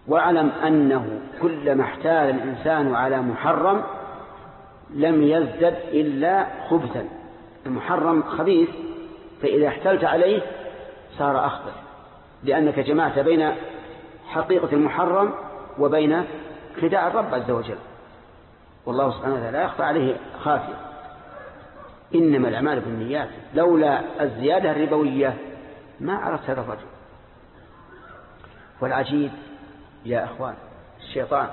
واعلم أنه كلما احتال الإنسان على محرم لم يزدد إلا خبثا. المحرم خبيث، فإذا احتلت عليه صار أخبث، لأنك جمعت بين حقيقة المحرم وبين خداع الرب عز وجل، والله سبحانه وتعالى لا يخفى عليه خافية. إنما الأعمال بالنيات، لولا الزيادة الربوية ما عرفت هذا الرجل. والعجيب يا أخوان، الشيطان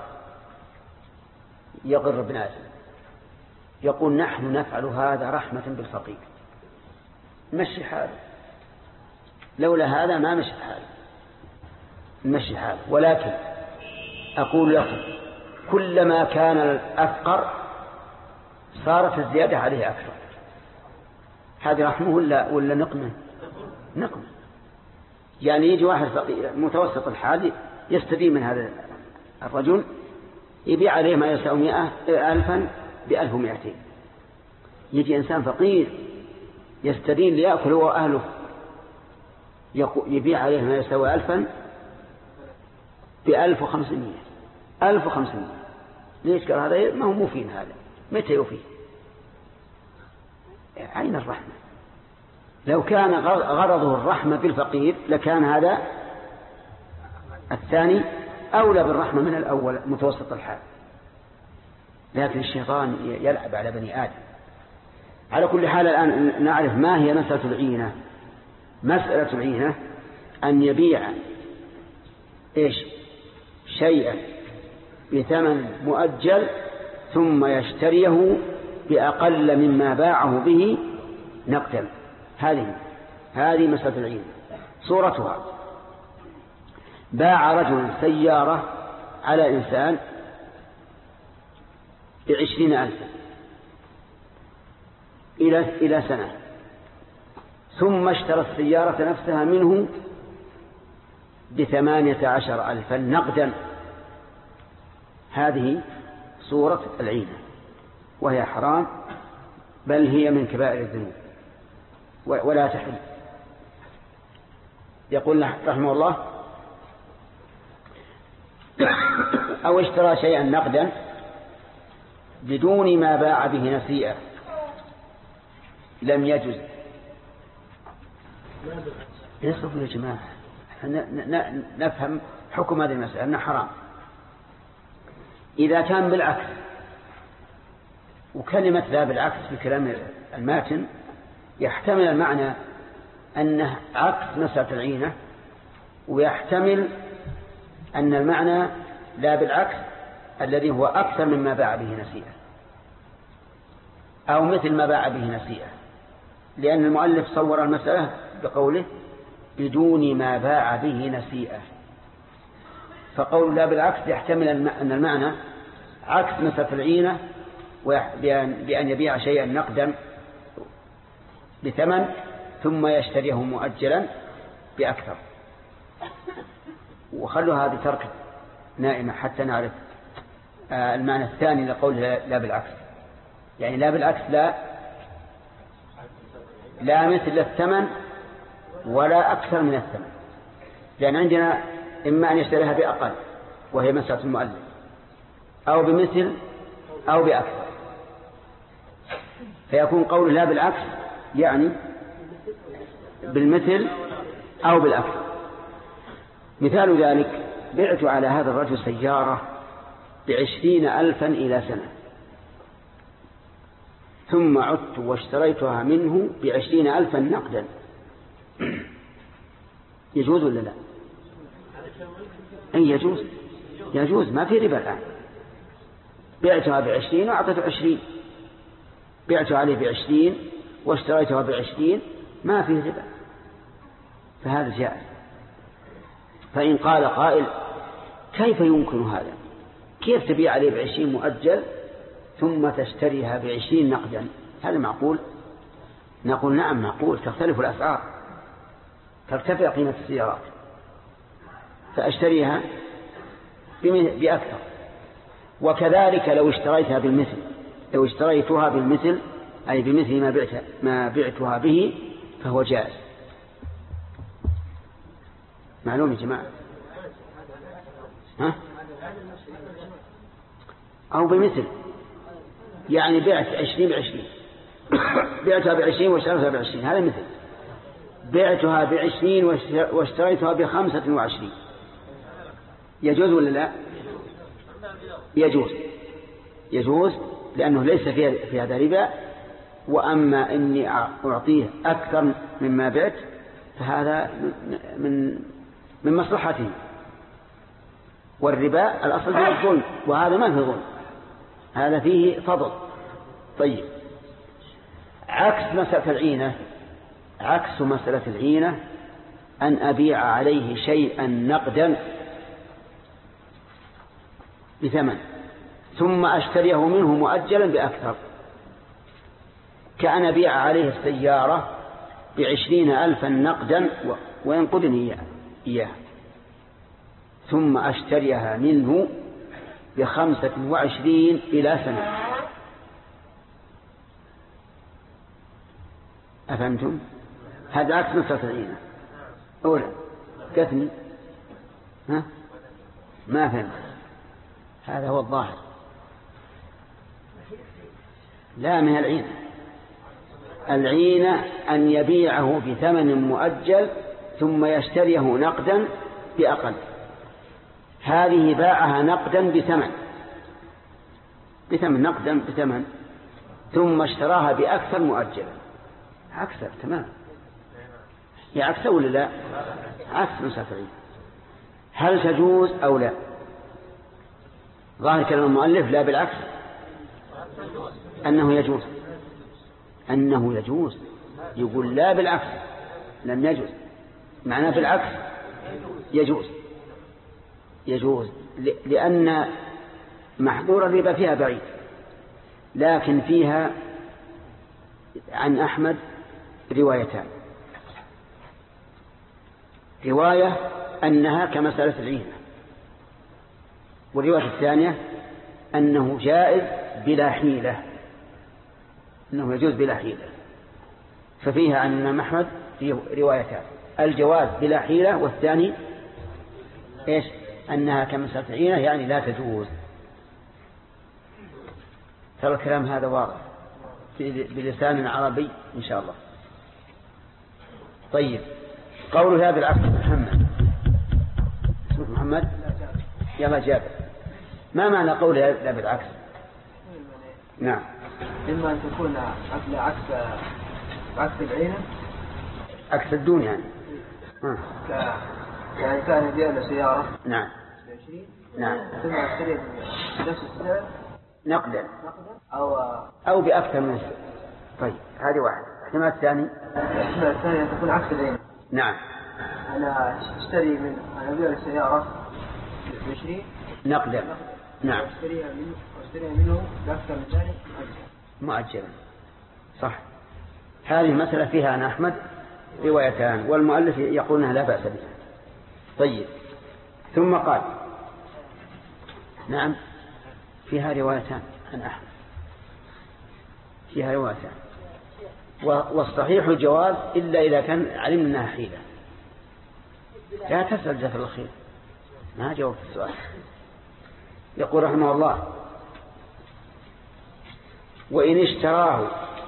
يغر ابن آدم، يقول نحن نفعل هذا رحمة بالفقير، مشي حاله، لولا هذا ما مشي حاله، مشي حاله. ولكن أقول لكم كلما كان الأفقر صارت الزيادة عليه أكثر. هذه رحمه ولا نقمة؟ نقمة. يعني يجي واحد فقير متوسط الحال يستدين من هذا الرجل، يبيع عليه ما يساوي 100,000 ب1200. يجي إنسان فقير يستدين ليأكل هو وأهله، يبيع عليه ما يساوي 1000 ب1500. 1500 ليش؟ قال هذا ما هو مفين، هذا متى يوفيه؟ عين الرحمة. لو كان غرضه الرحمة بالفقير لكان هذا الثاني أولى بالرحمة من الأول متوسط الحال. لكن الشيطان يلعب على بني آدم. على كل حال الآن نعرف ما هي مسألة العينة. مسألة العينة أن يبيع شيئا بثمن مؤجل ثم يشتريه بأقل مما باعه به نقدا. هذه مسألة العينة. صورتها: باع رجل سيارة على إنسان ب20,000 إلى سنة، ثم اشترى السيارة نفسها منه ب18,000 نقدا. هذه صورة العينة، وهي حرام، بل هي من كبائر الذنوب ولا تحل. يقول رحمه الله: أو اشترى شيئا نقدا بدون ما باع به نسيئة لم يجوز. يصرف يا جماعة، نفهم حكم هذه المسألة أنها حرام. إذا كان بالعكس، وكلمة لا بالعكس في كلام الماتن يحتمل المعنى أنه عكس مسألة العينة، ويحتمل أن المعنى لا بالعكس الذي هو أكثر مما باع به نسيئة، أو مثل ما باع به نسيئة، لأن المؤلف صور المسألة بقوله بدون ما باع به نسيئة. فقول لا بالعكس يحتمل أن المعنى عكس مسألة العينة، بأن يبيع شيئا نقدا بثمن ثم يشتريه مؤجلا بأكثر. وخلوا هذه ترك نائمة حتى نعرف المعنى الثاني لقول لا بالعكس. يعني لا بالعكس لا مثل الثمن ولا أكثر من الثمن، لأن عندنا إما أن يشتريها بأقل وهي مسألة المؤلف، أو بمثل أو بأكثر، فيكون قول لا بالعكس يعني بالمثل أو بالأكثر. مثال ذلك: بعت على هذا الرجل سيارة ب20,000 إلى سنة، ثم عدت واشتريتها منه ب20,000 نقدا. يجوز ولا لا؟ أي يجوز، ما في ربا الآن. بعتها ب20 وأعطته 20، بعت عليه ب20 واشتريتها ب20، ما في ربا، فهذا جائز. فإن قال قائل: كيف يمكن هذا؟ كيف تبيع عليه ب20 مؤجل ثم تشتريها ب20 نقدا؟ هل معقول؟ نقول نعم معقول، تختلف الأسعار، ترتفع قيمة السيارات، فأشتريها بأكثر. وكذلك لو اشتريتها بالمثل، لو اشتريتها بالمثل أي بمثل ما بعتها به فهو جائز. معلوم يا جماعة؟ ها؟ أو بمثل، يعني بعت 20 ب20، بعتها ب20 واشتريتها ب20، هذا مثل. بعتها ب20 واشتريتها ب25، يجوز ولا لا؟ يجوز لأنه ليس في هذا ربا. وأما إني أعطيه أكثر مما بعت فهذا من مصلحته. والربا الأصل فيه الظلم، وهذا ما فيه ظلم، هذا فيه فضل. طيب، عكس مسألة العينة أن أبيع عليه شيئا نقدا بثمن ثم أشتريه منه مؤجلا بأكثر، كأن أبيع عليه السيارة ب20,000 نقدا وينقدني إياه، ثم أشتريها منه ب25 إلى سنة. أفهمتم؟ هذا عكس مسألة العينة. أولا كثني، ها؟ ما فهمت. هذا هو الظاهر. لا، من العينة أن يبيعه بثمن مؤجل ثم يشتريه نقدا بأقل. هذه باعها نقدا بثمن ثم اشتراها بأكثر مؤجلا. أكثر تمام، هي أكثر ولا لا؟ عكس مسافرين. هل تجوز أو لا؟ ظاهر كلام المؤلف لا، بالعكس، أنه يجوز. يقول لا، بالعكس لم يجوز، معناه بالعكس يجوز لأن محظور الربا فيها بعيد، لكن فيها عن أحمد روايتان. رواية أنها كمسألة العينة، والرواية الثانية أنه جائز بلا حيلة، أنه يجوز بلا حيلة. ففيها عن الإمام أحمد في روايتان: الجواز بلا حيلة، والثاني إيش؟ أنها كمسألة العينة، يعني لا تجوز. ترى الكلام هذا واضح بلسان عربي إن شاء الله. طيب، قول هذا بالعكس. محمد، اسمك محمد؟ يلا جابر، ما معنى قول هذا بالعكس؟ نعم، إما أن تكون عكس العينة، عكس الدون يعني. يعني كان يبيع له سيارة نعم ثم يشتري بنفس السعر نقدا أو بأكثر من السعر. طيب، هذه واحد. الاحتمال الثاني أن تكون عكس العينة. نعم، أنا أبيع السيارة ب20 نقدا، نعم، واشتريها منه بأكثر من ذلك مؤجلا. صح. هذه مسألة فيها عن أحمد روايتان، والمؤلف يقول أنها لا بأس بها. طيب، ثم قال: نعم، فيها روايتان عن أحمد، فيها روايتان، والصحيح الجواز إلا إذا كان علمنا أنها حيلة. لا تسأل جزاك الله خير، ما جاوبت السؤال. يقول رحمه الله: وإن اشتراه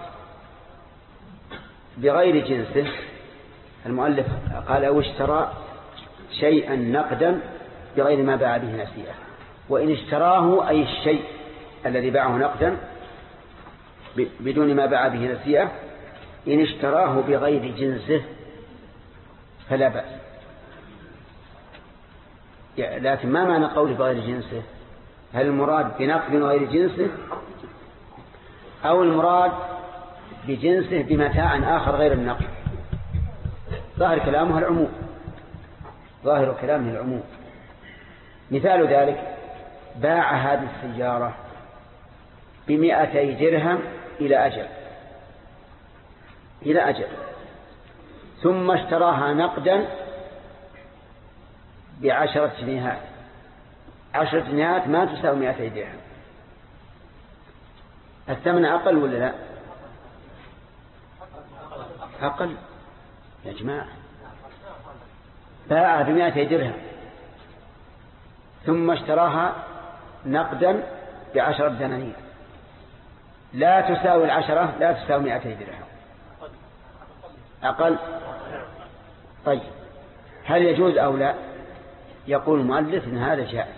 بغير جنسه. المؤلف قال: أو اشترى شيئا نقدا بغير ما باع به نسيئة. وإن اشتراه أي الشيء الذي باعه نقدا بدون ما باع به نسيئة، إن اشتراه بغير جنسه فلا بأس. لكن ما معنى قول بغير جنسه؟ هل المراد بنقد غير جنسه، أو المراد بجنسه بمتاع آخر غير النقد؟ ظاهر كلامه العموم. مثال ذلك: باع هذه السيارة ب200 درهم إلى أجل، ثم اشتراها نقدا ب10 جنيهات. 10 جنيهات ما تساوي 200 درهم. الثمن أقل ولا لا؟ أقل يا جماعة. باع ب200 درهم ثم اشتراها نقدا ب10 دنانير لا تساوي 10 لا تساوي 200 درهم أقل. طيب هل يجوز أو لا؟ يقول المؤلف إن هذا جائز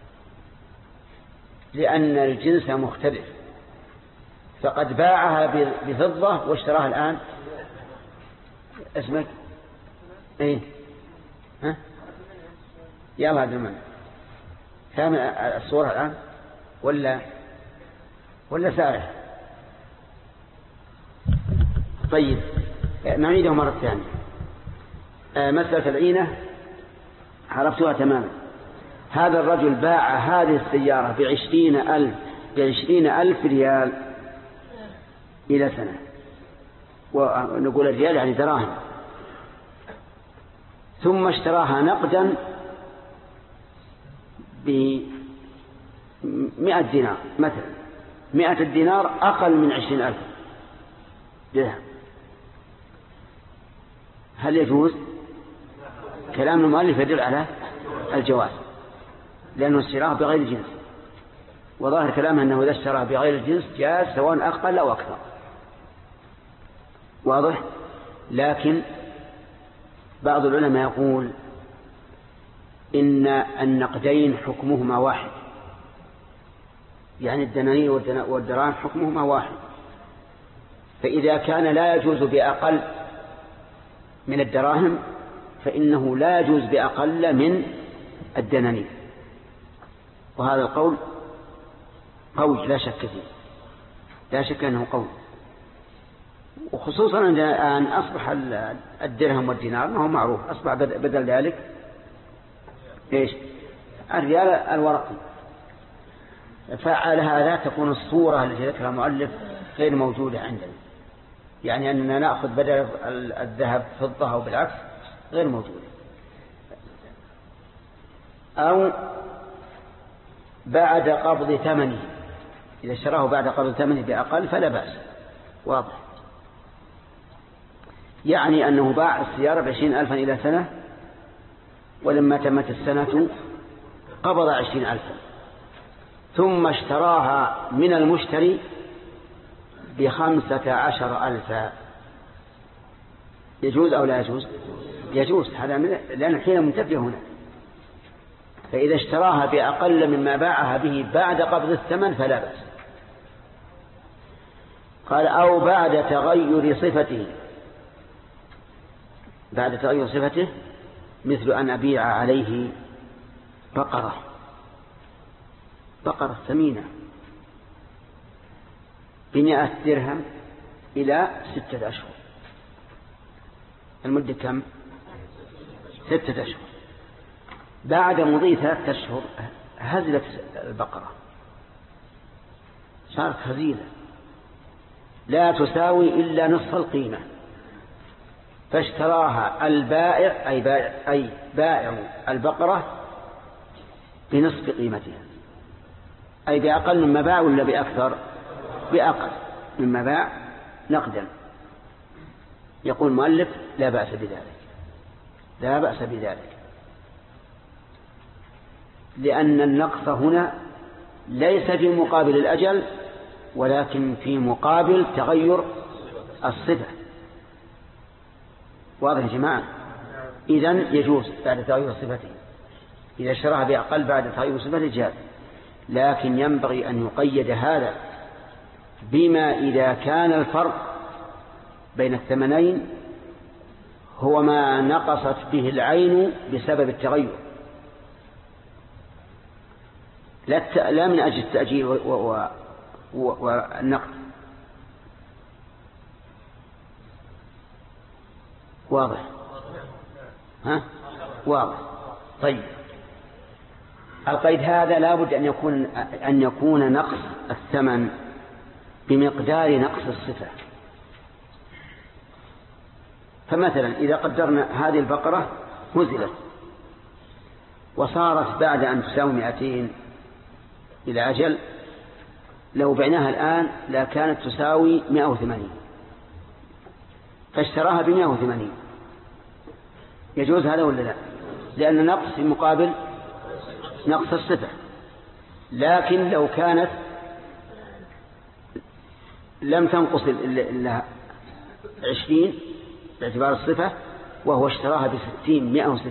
لأن الجنس مختلف، فقد باعها بفضة واشتراها الآن اسمك ايه ها يلا هذا المعنى فهم الصورة الآن ولا سارح؟ طيب نعيده مرة ثانية. مسألة العينة عرفتها تماما. هذا الرجل باع هذه السيارة ب20,000 ريال إلى سنة، ونقول الريال يعني دراهم، ثم اشتراها نقدا ب100 دينار مثلا. 100 دينار أقل من 20,000 درهم. هل يجوز؟ كلام المؤلف يدل على الجواز لأنه اشتراه بغير الجنس، وظاهر كلامه أنه إذا اشتراه بغير الجنس جاز سواء أقل أو أكثر. واضح؟ لكن بعض العلماء يقول إن النقدين حكمهما واحد، يعني الدنانير والدراهم حكمهما واحد، فإذا كان لا يجوز بأقل من الدراهم فإنه لا يجوز بأقل من الدنانير. وهذا القول قوي لا شك فيه، لا شك أنه قوي، وخصوصا أن أصبح الدرهم والدينار ما هو معروف، أصبح بدل ذلك إيش؟ الريال الورقي. فعلى هذا تكون الصورة التي ذكرها المؤلف غير موجودة عندنا، يعني أننا نأخذ بدل الذهب فضة أو بالعكس غير موجودة. أو بعد قبض ثمنه، إذا اشتراه بعد قبض ثمنه بأقل فلا بأس. واضح؟ يعني أنه باع السيارة ب20,000 إلى سنة، ولما تمت السنة قبض 20,000 ثم اشتراها من المشتري ب15,000. يجوز أو لا يجوز؟ يجوز، هذا لأن الحين منتفية هنا. فإذا اشتراها بأقل مما باعها به بعد قبض الثمن فلا بأس. قال أو بعد تغير صفته. بعد تغير صفته مثل أن أبيع عليه بقرة ثمينة ب100 درهم إلى 6 أشهر. المدة كم؟ 6 أشهر. بعد مضي 3 أشهر هزلت البقرة، صارت هزيلة لا تساوي إلا نصف القيمة، فاشتراها البائع أي بائع البقرة بنصف قيمتها، أي بأقل مما باع ولا بأكثر؟ بأقل مما باع نقدا. يقول المؤلف لا بأس بذلك، لا بأس بذلك، لأن النقص هنا ليس في مقابل الأجل ولكن في مقابل تغير الصفة. واضح يا جماعة؟ إذن يجوز بعد تغير صفته، إذا اشتراها بأقل بعد تغير صفته جاز، لكن ينبغي أن يقيد هذا بما إذا كان الفرق بين الثمنين هو ما نقصت به العين بسبب التغير، لا من أجل التأجيل والنقد. واضح؟ ها؟ واضح. طيب القيد هذا لابد أن يكون نقص الثمن بمقدار نقص الصفة. فمثلا إذا قدرنا هذه البقرة هزلت وصارت بعد أن تساوي 200 إلى أجل، لو بعناها الآن لا كانت تساوي 180 فاشتراها ب180، يجوز هذا ولا لا؟ لأن نقص في مقابل نقص الصفة. لكن لو كانت لم تنقص إلا 20 باعتبار الصفة وهو اشتراها ب60 160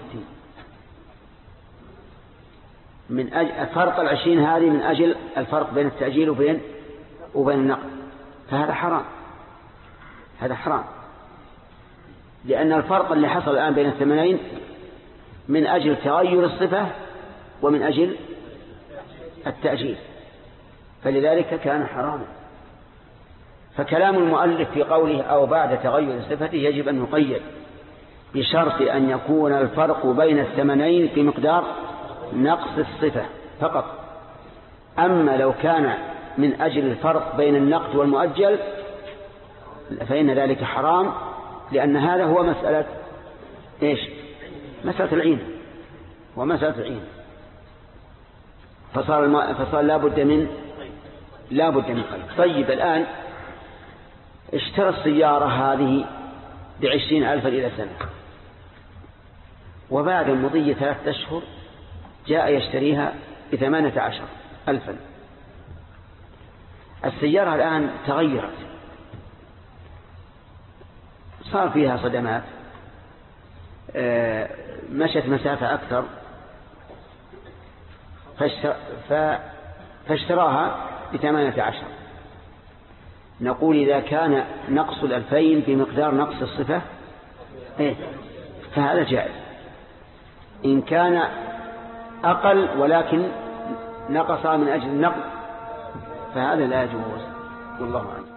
من أجل فرق 20 هذه من أجل الفرق بين التأجيل وبين النقد، فهذا حرام. هذا حرام، لأن الفرق اللي حصل الآن بين الثمنين من أجل تغير الصفة ومن أجل التأجيل، فلذلك كان حراما. فكلام المؤلف في قوله أو بعد تغير صفته يجب أن يقيد بشرط أن يكون الفرق بين الثمنين في مقدار نقص الصفة فقط. أما لو كان من أجل الفرق بين النقد والمؤجل فإن ذلك حرام، لأن هذا هو مسألة إيش؟ مسألة العين، ومسألة العين فصار لا بد من قيد. طيب الآن اشترى السيارة هذه ب20,000 إلى سنة، وبعد مضي 3 أشهر جاء يشتريها ب18,000. السيارة الآن تغيرت، صار فيها صدمات، مشت مسافة أكثر، فاشتراها ب18. نقول إذا كان نقص 2000 بمقدار نقص الصفة فهذا جائز. إن كان أقل ولكن نقص من أجل النقد فهذا لا يجوز، والله أعلم.